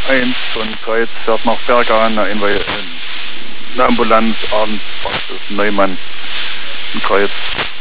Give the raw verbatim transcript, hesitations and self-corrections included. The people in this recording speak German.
eins von Kreuz fährt nach Bergan, eine, eine Ambulanz abends, Praxis Neumann in Kreuz.